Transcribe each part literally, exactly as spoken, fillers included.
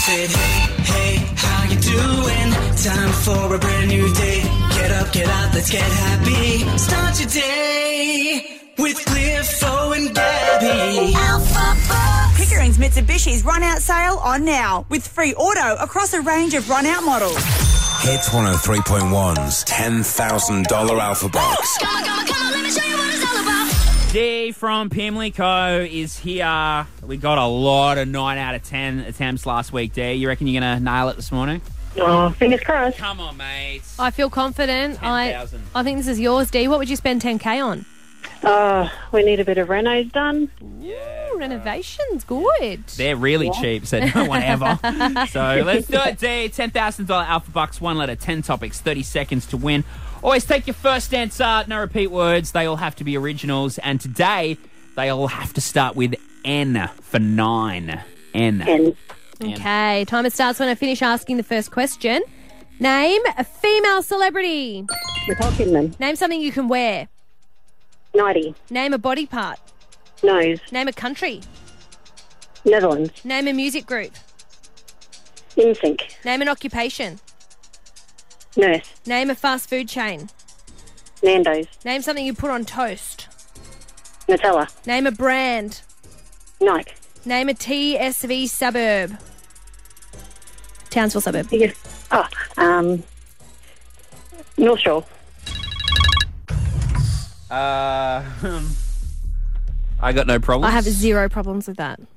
said, hey, hey, how you doing? Time for a brand new day. Get up, get out, let's get happy. Start your day with Cliffo and Gabby. Alpha Bucks. Pickering's Mitsubishi's run-out sale on now with free auto across a range of run-out models. Hits one oh three point one's ten thousand dollars Alpha Bucks. Come on, come on, come on, let me show you what it's all about. D from Pimlico is here. We got a lot of nine out of ten attempts last week, D. You reckon you're going to nail it this morning? Oh, fingers crossed. Come on, mate. I feel confident. I, ten thousand. I think this is yours, D. What would you spend ten K on? Uh, we need a bit of renos done. Yeah, Ooh, renovations, good. They're really cheap, said no one ever. So let's do it, D. ten thousand dollars Alpha Bucks, one letter, ten topics, thirty seconds to win. Always take your first answer, no repeat words. They all have to be originals. And today, they all have to start with N for nine. N. And Okay, timer starts when I finish asking the first question. Name a female celebrity. Nicole Kidman. Name something you can wear. ninety. Name a body part. Nose. Name a country. Netherlands. Name a music group. In sync. Name an occupation. Nurse. Name a fast food chain. Nando's. Name something you put on toast. Nutella. Name a brand. Nike. Name a T S V suburb. Townsville suburb. Yes. Oh, um, North Shore. Uh, I got no problems. I have zero problems with that.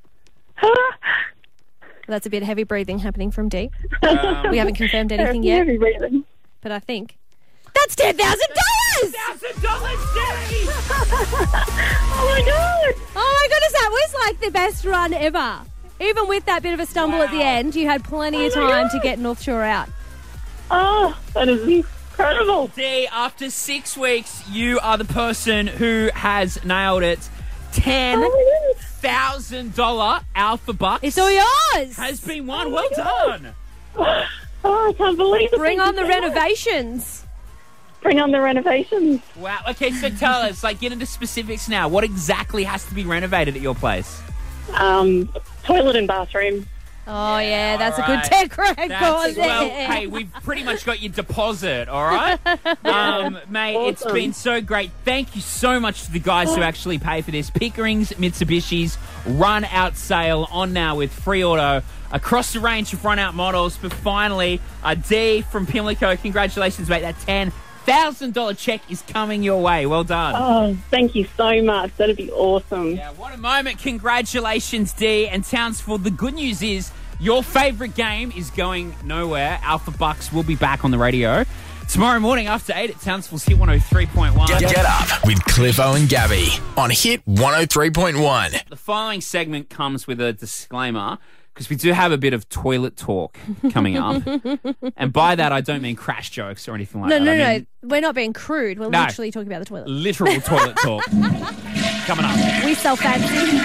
That's a bit of heavy breathing happening from D. Um, We haven't confirmed anything yet, Heavy breathing. but I think that's ten thousand dollars. Thousand dollars, D. Oh my god! Oh my goodness, that was like the best run ever. Even with that bit of a stumble at the Wow. end, you had plenty of Oh my time God. to get North Shore out. Oh, that is incredible. D, after six weeks, you are the person who has nailed it. Ten Oh my goodness. thousand dollar Alpha Bucks It's all yours. has been won. Well my God. done. Oh, I can't believe it. Bring Thank on you the so much. renovations. Bring on the renovations. Wow. Okay, so tell us, like, get into specifics now. What exactly has to be renovated at your place? Um, toilet and bathroom. Oh yeah, that's a alright. good tech record That's, there. well, hey, we've pretty much got your deposit, all right? Um, mate, it's Awesome. been so great. Thank you so much to the guys who actually pay for this. Pickering's Mitsubishi's run-out sale on now with free auto across the range of run-out models. But finally, a D from Pimlico. Congratulations, mate. That ten thousand dollars check is coming your way. Well done. Oh, thank you so much. That'd be awesome. Yeah, what a moment. Congratulations, D. And Townsville, the good news is your favourite game is going nowhere. Alpha Bucks will be back on the radio tomorrow morning after eight at Townsville's Hit one oh three point one. Get, get up with Cliffo and Gabby on Hit one oh three point one. The following segment comes with a disclaimer because we do have a bit of toilet talk coming up. And by that, I don't mean crash jokes or anything like No, that. no, I no. mean We're not being crude. We're No. literally talking about the toilet. literal toilet talk coming up. We sell fancy.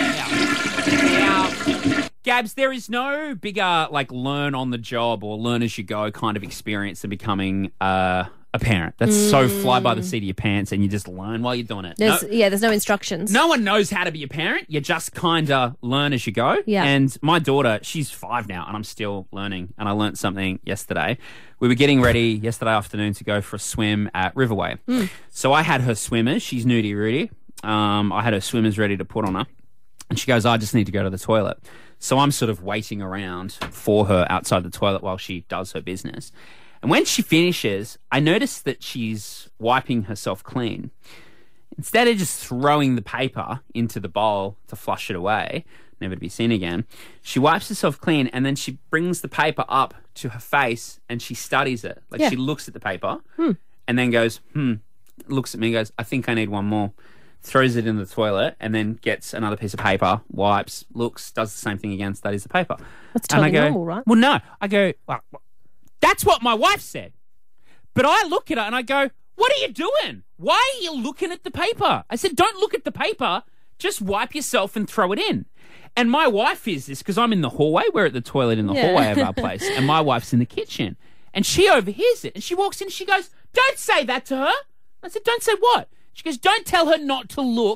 Now, Gabs, there is no bigger, like, learn on the job or learn as you go kind of experience than becoming uh, a parent. That's so fly by the seat of your pants and you just learn while you're doing it. There's, No- yeah, there's no instructions. No one knows how to be a parent. You just kind of learn as you go. Yeah. And my daughter, she's five now, and I'm still learning. And I learnt something yesterday. We were getting ready yesterday afternoon to go for a swim at Riverway. So I had her swimmers. She's nudie Rudy. Um, I had her swimmers ready to put on her. And she goes, I just need to go to the toilet. So I'm sort of waiting around for her outside the toilet while she does her business. And when she finishes, I notice that she's wiping herself clean. Instead of just throwing the paper into the bowl to flush it away, never to be seen again, she wipes herself clean and then she brings the paper up to her face and she studies it. Like Yeah. she looks at the paper and then goes, hmm, looks at me and goes, I think I need one more. Throws it in the toilet and then gets another piece of paper, wipes, looks, does the same thing again, studies the paper. That's And I totally go, normal, right? Well, no. I go, well, that's what my wife said. But I look at her and I go, what are you doing? Why are you looking at the paper? I said, don't look at the paper. Just wipe yourself and throw it in. And my wife is this because I'm in the hallway. We're at the toilet in the Yeah. hallway of our place. And my wife's in the kitchen. And she overhears it. And she walks in and she goes, don't say that to her. I said, don't say what? She goes, don't tell her not to look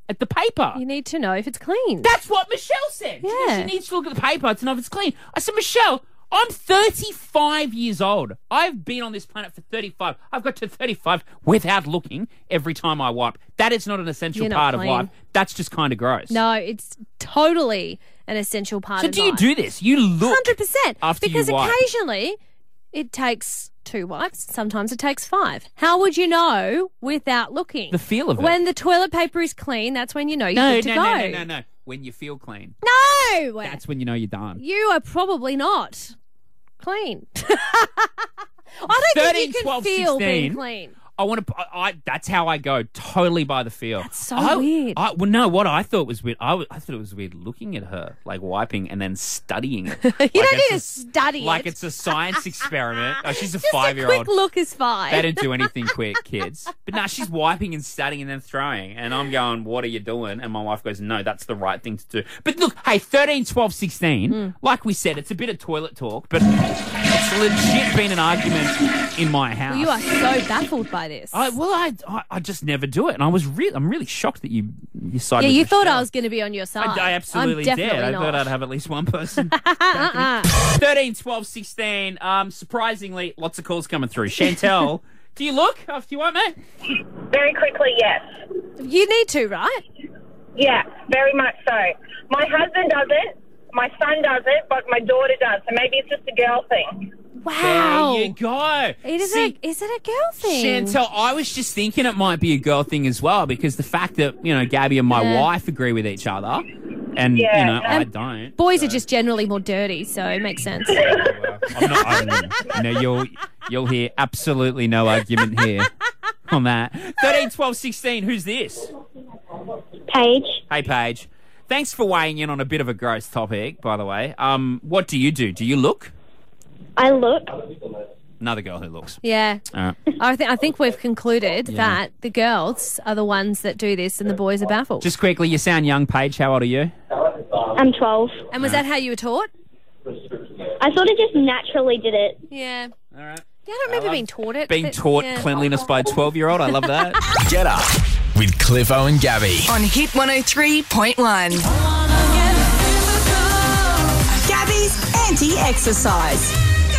at the paper. You need to know if it's clean. That's what Michelle said. She goes, Yeah. She needs to look at the paper to know if it's clean. I said, Michelle, I'm thirty-five years old. I've been on this planet for thirty-five. I've got to thirty-five without looking every time I wipe. That is not an essential You're not part of clean. life. That's just kind of gross. No, it's totally an essential part So of do you life. do this? You look one hundred percent. after you Because wipe. occasionally it takes two wipes. Sometimes it takes five. How would you know without looking? The feel of it. When the toilet paper is clean, that's when you know you're No, good to no, go. no, no, no, no. When you feel clean, No! that's when you know you're done. You are probably not clean. I don't thirteen, think you can twelve, feel being sixteen. clean. I want to. I, I. That's how I go. Totally by the feel. That's so I, weird. I, well, no. What I thought was weird. I, w- I thought it was weird looking at her, like wiping and then studying it. you You don't need to study Like it. it's a science experiment. Oh, she's a Just a five-year-old. quick look is fine. They don't do anything quick, kids. But no, she's wiping and studying and then throwing. And I'm going, what are you doing? And my wife goes, no, that's the right thing to do. But look, hey, thirteen, twelve, sixteen, Hmm. like we said, it's a bit of toilet talk, but it's legit been an argument in my house. Well, you are so baffled by this. I, well, I, I I just never do it. And I was really, I'm really shocked that you, you sided yeah, with you thought Michelle. I was going to be on your side. I, I absolutely I'm did. definitely I not. thought I'd have at least one person. Uh-uh. thirteen, twelve, sixteen. Um, surprisingly, lots of calls coming through. Chantel, do you look after you want, mate? Very quickly, yes. You need to, right? Yeah, very much so. My husband doesn't, my son doesn't, but my daughter does. So maybe it's just a girl thing. Wow. There you go. It is, See, a, is it a girl thing? Chantel, I was just thinking it might be a girl thing as well because the fact that, you know, Gabby and my Yeah. wife agree with each other and, Yeah. you know, I And don't. Boys are just generally more dirty, so it makes sense. Well, I'm not, I don't, you know, you'll, you'll hear absolutely no argument here on that. thirteen, twelve, sixteen, who's this? Paige. Hey, Paige. Thanks for weighing in on a bit of a gross topic, by the way. Um, what do you do? Do you look? I look. Another girl who looks. Yeah. All right. I, th- I think we've concluded that the girls are the ones that do this and the boys are baffled. Just quickly, you sound young, Paige. How old are you? I'm twelve. and was that how you were taught? I sort of just naturally did it. Yeah. All right. Yeah, I don't remember being taught it. Being but- taught yeah. cleanliness by a twelve-year-old. I love that. Get up with Cliffo and Gabby. On Hit one oh three point one. Gabby's anti-exercise.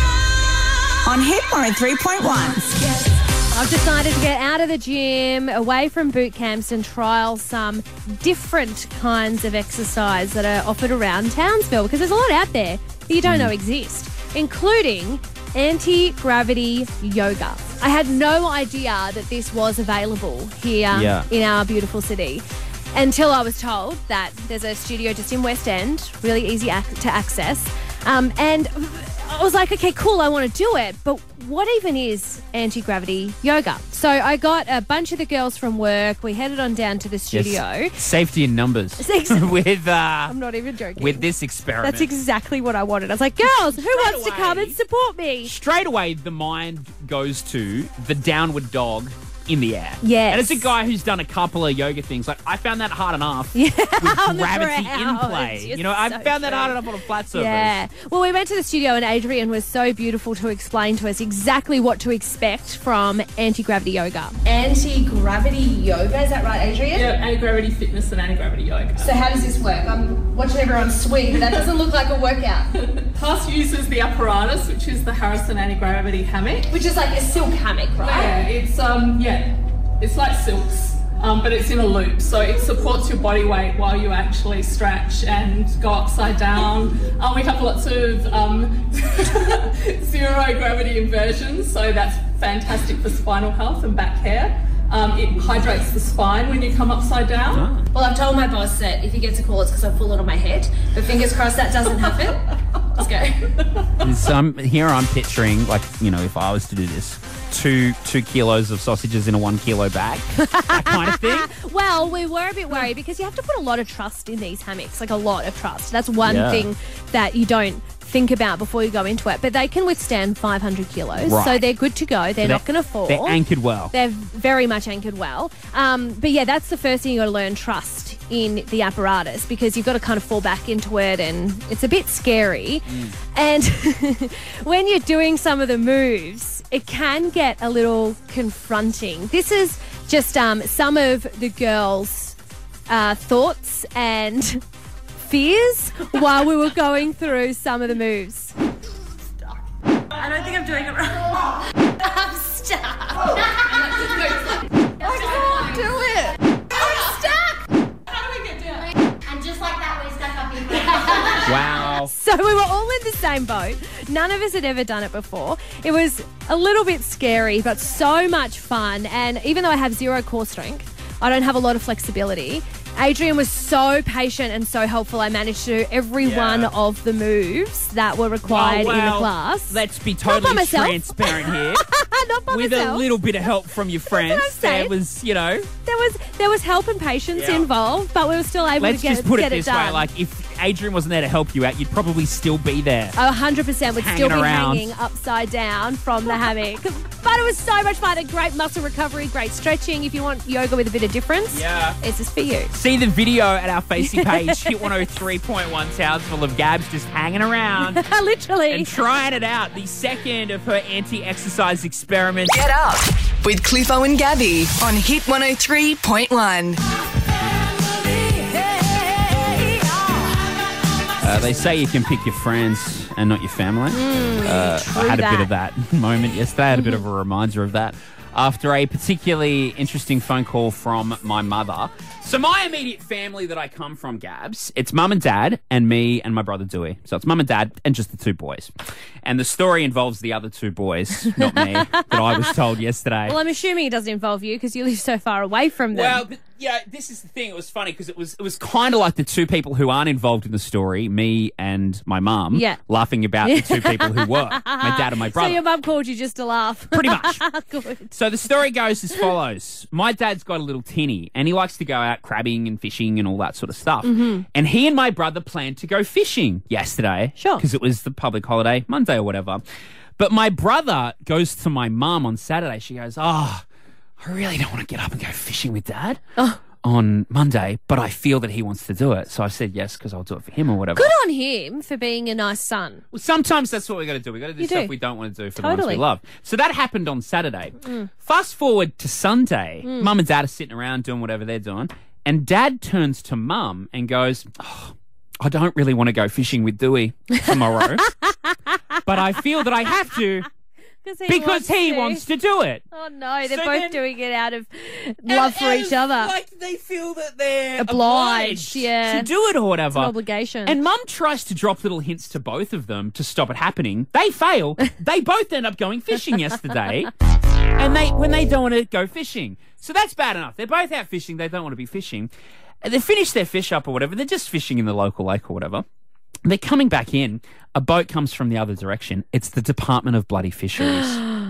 On Hit one oh three point one. I've decided to get out of the gym, away from boot camps and trial some different kinds of exercise that are offered around Townsville because there's a lot out there that you don't know exist, including anti-gravity yoga. I had no idea that this was available here Yeah. in our beautiful city until I was told that there's a studio just in West End, really easy ac- to access. Um, and I was like, okay, cool, I want to do it. But what even is anti-gravity yoga? So I got a bunch of the girls from work. We headed on down to the studio. Yes. Safety in numbers. Safety- with uh, I'm not even joking. with this experiment. That's exactly what I wanted. I was like, girls, who wants to come away. and support me? Straight away, the mind goes to the downward dog in the air. Yes. And it's a guy who's done a couple of yoga things. Like, I found that hard enough Yeah, with on the gravity in ground. play. You're You know, I so found that true. hard enough on a flat surface. Yeah. Well, we went to the studio and Adrian was so beautiful to explain to us exactly what to expect from anti-gravity yoga. Anti-gravity yoga, is that right, Adrian? Yeah, anti-gravity fitness and anti-gravity yoga. So how does this work? I'm watching everyone swing, but that doesn't look like a workout. Plus uses the apparatus, which is the Harrison anti-gravity hammock. Which is like a silk hammock, right? Yeah, it's um yeah, it's like silks, um, but it's in a loop, so it supports your body weight while you actually stretch and go upside down. Um, we have lots of um, zero gravity inversions, so that's fantastic for spinal health and back care. Um, it hydrates the spine when you come upside down. Well, I've told my boss that if he gets a call, it's because I've fallen on my head. But fingers crossed that doesn't happen. Let's go. So I'm, here I'm picturing, like, you know, if I was to do this, two two kilos of sausages in a one kilo bag, that kind of thing. Well, we were a bit worried because you have to put a lot of trust in these hammocks, like a lot of trust. That's one Yeah. thing that you don't think about before you go into it. But they can withstand five hundred kilos, Right. so they're good to go. They're not going to fall. They're anchored well. They're very much anchored well. Um, but yeah, that's the first thing you got to learn, trust in the apparatus, because you've got to kind of fall back into it and it's a bit scary. And when you're doing some of the moves, it can get a little confronting. This is just um, some of the girls' uh, thoughts and fears while we were going through some of the moves. I don't think I'm doing it right. I'm stuck. I can't do it. I'm stuck. How do we get down? And just like that, we're stuck up in here. Wow. So we were all in the same boat. None of us had ever done it before. It was a little bit scary, but so much fun. And even though I have zero core strength, I don't have a lot of flexibility. Adrian was so patient and so helpful. I managed to do every Yeah. one of the moves that were required Oh, in the well, class. Let's be Not by totally myself. transparent here. Not by With myself. a little bit of help from your friends. I'm There saying. was, you know, There was there was help and patience Yeah. involved, but we were still able let's to get, just put get it this done. way. Like, if Adrian wasn't there to help you out, you'd probably still be there. A one hundred percent would still be Hanging around. hanging upside down from the hammock. But it was so much fun. A great muscle recovery, great stretching. If you want yoga with a bit of difference, Yeah. it's just for you. See the video at our Facey page, Hit one oh three point one, Townsville, of Gabs just hanging around Literally. and trying it out. The second of her anti-exercise experiments. Get up with Cliffo and Gabby on Hit one oh three point one. Uh, they say you can pick your friends and not your family. uh, I had a bit of that moment yesterday. I had a bit of a reminder of that after a particularly interesting phone call from my mother. So my immediate family that I come from, Gabs, it's mum and dad and me and my brother Dewey. So it's mum and dad and just the two boys. And the story involves the other two boys, not me, that I was told yesterday. Well, I'm assuming it doesn't involve you because you live so far away from them. Well, but, yeah, this is the thing. It was funny because it was it was kind of like the two people who aren't involved in the story, me and my mum, Yeah. laughing about the two people who were, my dad and my brother. So your mum called you just to laugh. Pretty much. Good. So the story goes as follows. My dad's got a little tinny and he likes to go out crabbing and fishing and all that sort of stuff. Mm-hmm. And he and my brother planned to go fishing yesterday. Sure. Because it was the public holiday, Monday or whatever. But my brother goes to my mum on Saturday. She goes, oh, I really don't want to get up and go fishing with Dad on Monday, but I feel that he wants to do it. So I said yes because I'll do it for him or whatever. Good on him for being a nice son. Well, sometimes that's what we got to do. We got to do You stuff do. we don't want to do for the ones Totally. we love. So that happened on Saturday. Fast forward to Sunday. Mum and Dad are sitting around doing whatever they're doing, and Dad turns to Mum and goes, oh, I don't really want to go fishing with Dewey tomorrow, but I feel that I have to He because wants he to. wants to do it. Oh no, they're So both then- doing it out of love for each other. Like they feel that they're Obliged, obliged, yeah. to do it or whatever. It's an obligation. And Mum tries to drop little hints to both of them to stop it happening. They fail. They both end up going fishing yesterday. And they when they don't want to go fishing. So that's bad enough. They're both out fishing. They don't want to be fishing. And they finish their fish up or whatever. They're just fishing in the local lake or whatever. They're coming back in. A boat comes from the other direction. It's the Department of Bloody Fisheries.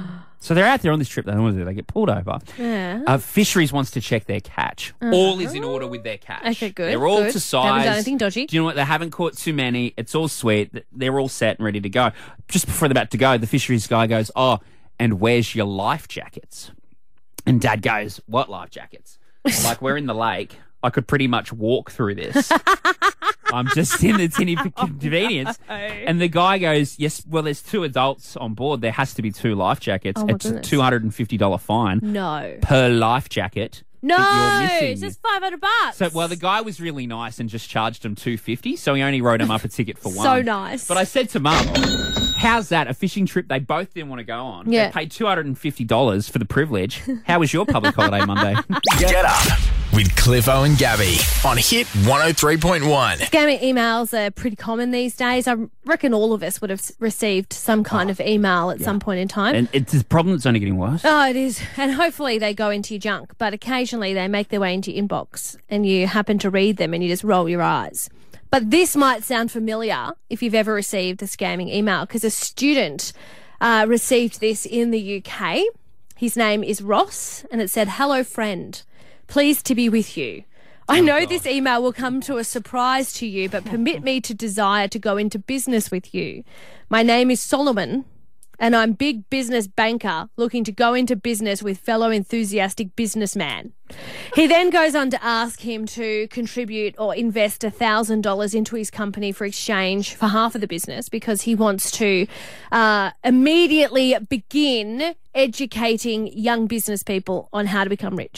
So they're out there on this trip. They don't want to do. They get pulled over. Yeah. Uh, Fisheries wants to check their catch. All is in order with their catch. Okay, good, They're all good. to They haven't size. done anything dodgy. Do you know what? They haven't caught too many. It's all sweet. They're all set and ready to go. Just before they're about to go, the fisheries guy goes, oh, and where's your life jackets? And Dad goes, what life jackets? Like, we're in the lake. I could pretty much walk through this. I'm just in the tinny for convenience. And the guy goes, yes, well, there's two adults on board. There has to be two life jackets. Oh, my it's a goodness. two hundred fifty dollars fine No. per life jacket. No, that you're missing. it's just five hundred bucks. So, well, the guy was really nice and just charged him two fifty, so he only wrote him up a ticket for one. So nice. But I said to Mum, how's that? A fishing trip they both didn't want to go on. Yeah. They paid two hundred fifty dollars for the privilege. How was your public holiday Monday? Get up with Cliffo and Gabby on Hit one oh three point one. Scamming emails are pretty common these days. I reckon all of us would have s- received some kind of email at some point in time. And it's a problem that's only getting worse. Oh, it is. And hopefully they go into your junk, but occasionally they make their way into your inbox and you happen to read them and you just roll your eyes. But this might sound familiar if you've ever received a scamming email, because a student uh, received this in the U K. His name is Ross, and it said, hello, friend. Pleased to be with you. I know this email will come to a surprise to you, but permit me to desire to go into business with you. My name is Solomon, and I'm big business banker looking to go into business with fellow enthusiastic businessman. He then goes on to ask him to contribute or invest one thousand dollars into his company for exchange for half of the business, because he wants to uh, immediately begin educating young business people on how to become rich.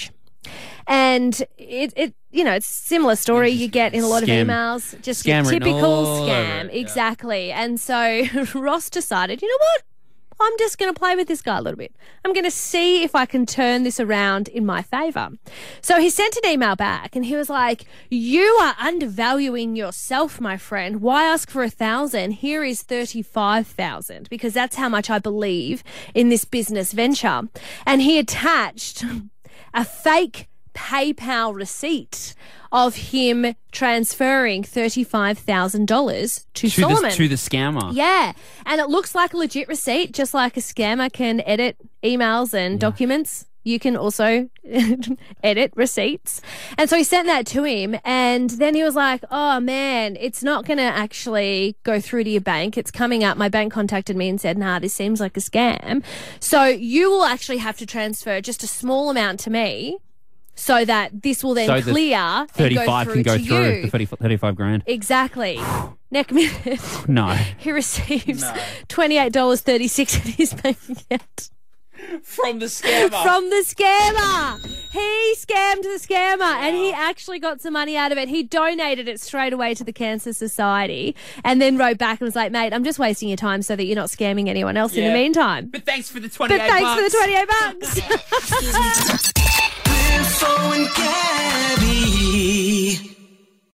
And it, it, you know, it's a similar story you get in a lot Scam. of emails. Just Scam your written typical all over scam. it, yeah. Exactly. And so Ross decided, you know what? I'm just going to play with this guy a little bit. I'm going to see if I can turn this around in my favour. So he sent an email back and he was like, you are undervaluing yourself, my friend. Why ask for a thousand? Here is thirty-five thousand because that's how much I believe in this business venture. And he attached a fake PayPal receipt of him transferring thirty-five thousand dollars to, To Solomon. the, to the scammer. Yeah. And it looks like a legit receipt, just like a scammer can edit emails and documents. You can also edit receipts. And so he sent that to him. And then he was like, oh, man, it's not going to actually go through to your bank. It's coming up. My bank contacted me and said, nah, this seems like a scam. So you will actually have to transfer just a small amount to me so that this will then So the clear and go thirty-five through can go to through you. the thirty, thirty-five grand. Exactly. Next minute, No. he receives twenty-eight dollars and thirty-six cents in his bank account. From the scammer. From the scammer. He scammed the scammer and he actually got some money out of it. He donated it straight away to the Cancer Society and then wrote back and was like, mate, I'm just wasting your time so that you're not scamming anyone else in Yeah. the meantime. But thanks for the twenty-eight But thanks bucks. for the twenty-eight bucks. Cliffo and Gabby.